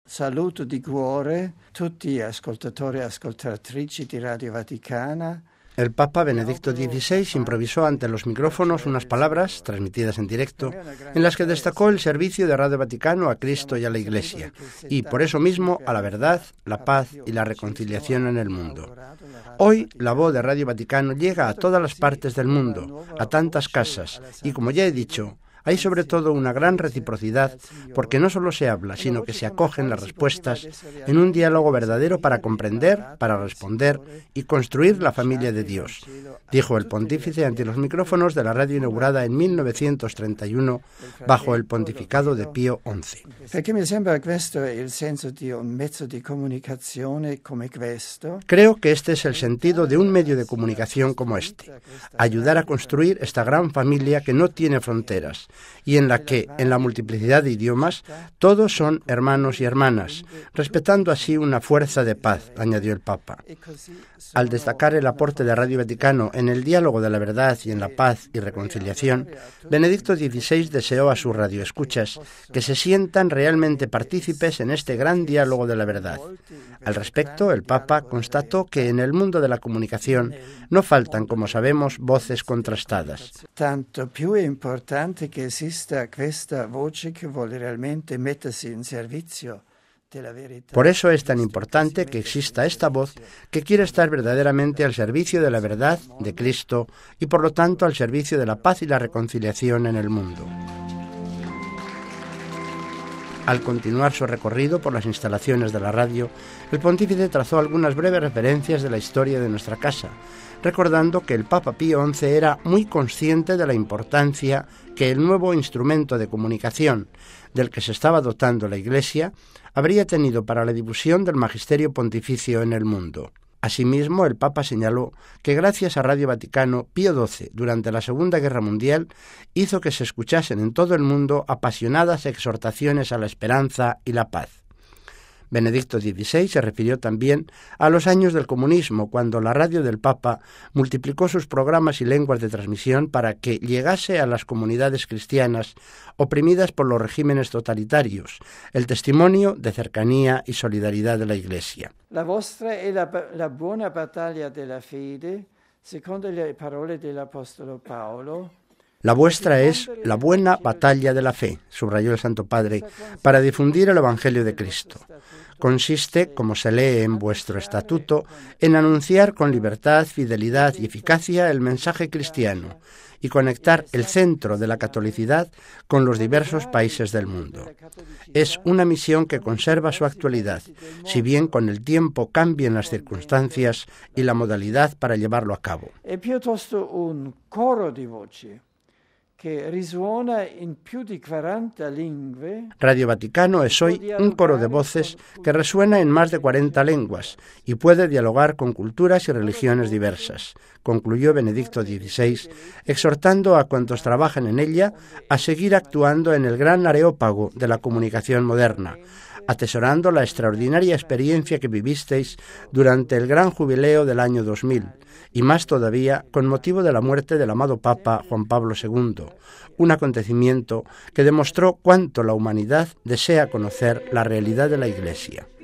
Saluto di cuore tutti gli ascoltatori e ascoltatrici di Radio Vaticana. El Papa Benedicto XVI improvisó ante los micrófonos unas palabras, transmitidas en directo, en las que destacó el servicio de Radio Vaticano a Cristo y a la Iglesia, y por eso mismo a la verdad, la paz y la reconciliación en el mundo. Hoy la voz de Radio Vaticano llega a todas las partes del mundo, a tantas casas, y como ya he dicho, hay sobre todo una gran reciprocidad porque no solo se habla, sino que se acogen las respuestas en un diálogo verdadero para comprender, para responder y construir la familia de Dios, dijo el pontífice ante los micrófonos de la radio inaugurada en 1931 bajo el pontificado de Pío XI. Perché mi sembra questo è il senso di un mezzo di comunicazione come questo. Creo que este es el sentido de un medio de comunicación como este, ayudar a construir esta gran familia que no tiene fronteras, y en la que, en la multiplicidad de idiomas, todos son hermanos y hermanas, respetando así una fuerza de paz, añadió el Papa. Al destacar el aporte de Radio Vaticano en el diálogo de la verdad y en la paz y reconciliación, Benedicto XVI deseó a sus radioescuchas que se sientan realmente partícipes en este gran diálogo de la verdad. Al respecto, el Papa constató que en el mundo de la comunicación no faltan, como sabemos, voces contrastadas. Tanto più è importante che esista questa voce che vuole realmente mettersi in servizio. Por eso es tan importante que exista esta voz que quiere estar verdaderamente al servicio de la verdad de Cristo y por lo tanto al servicio de la paz y la reconciliación en el mundo. Al continuar su recorrido por las instalaciones de la radio, el pontífice trazó algunas breves referencias de la historia de nuestra casa, recordando que el Papa Pío XI era muy consciente de la importancia que el nuevo instrumento de comunicación del que se estaba dotando la Iglesia habría tenido para la difusión del magisterio pontificio en el mundo. Asimismo, el Papa señaló que gracias a Radio Vaticano, Pío XII, durante la Segunda Guerra Mundial, hizo que se escuchasen en todo el mundo apasionadas exhortaciones a la esperanza y la paz. Benedicto XVI se refirió también a los años del comunismo, cuando la radio del Papa multiplicó sus programas y lenguas de transmisión para que llegase a las comunidades cristianas oprimidas por los regímenes totalitarios el testimonio de cercanía y solidaridad de la Iglesia. La vostra è la buona battaglia della fede, secondo le parole dell'Apostolo Paolo. La vuestra es la buena batalla de la fe, subrayó el Santo Padre, para difundir el Evangelio de Cristo. Consiste, como se lee en vuestro estatuto, en anunciar con libertad, fidelidad y eficacia el mensaje cristiano y conectar el centro de la catolicidad con los diversos países del mundo. Es una misión que conserva su actualidad, si bien con el tiempo cambien las circunstancias y la modalidad para llevarlo a cabo. È piuttosto un coro di voci che risuona in più di 40 lingue. Radio Vaticano es hoy un coro de voces que resuena en más de 40 lenguas y puede dialogar con culturas y religiones diversas, concluyó Benedicto XVI, exhortando a cuantos trabajan en ella a seguir actuando en el gran areópago de la comunicación moderna, atesorando la extraordinaria experiencia que vivisteis durante el gran jubileo del año 2000, y más todavía con motivo de la muerte del amado Papa Juan Pablo II, un acontecimiento que demostró cuánto la humanidad desea conocer la realidad de la Iglesia.